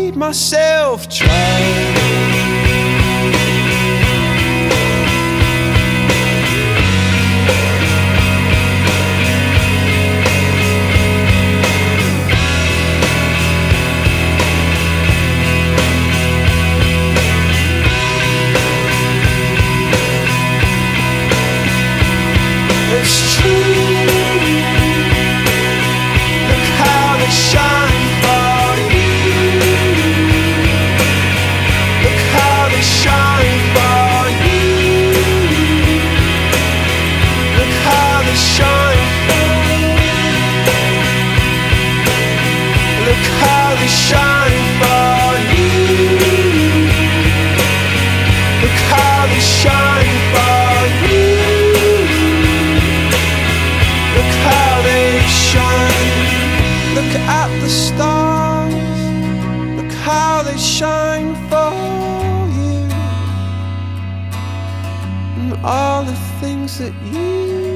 made myself try. It's true. Look how they shine for you. Look how they shine for you. Look how they shine for you. Look how they shine for you. Look how they shine for you. Look how they shine. Look at the stars. Look how they shine for you. And all the things that you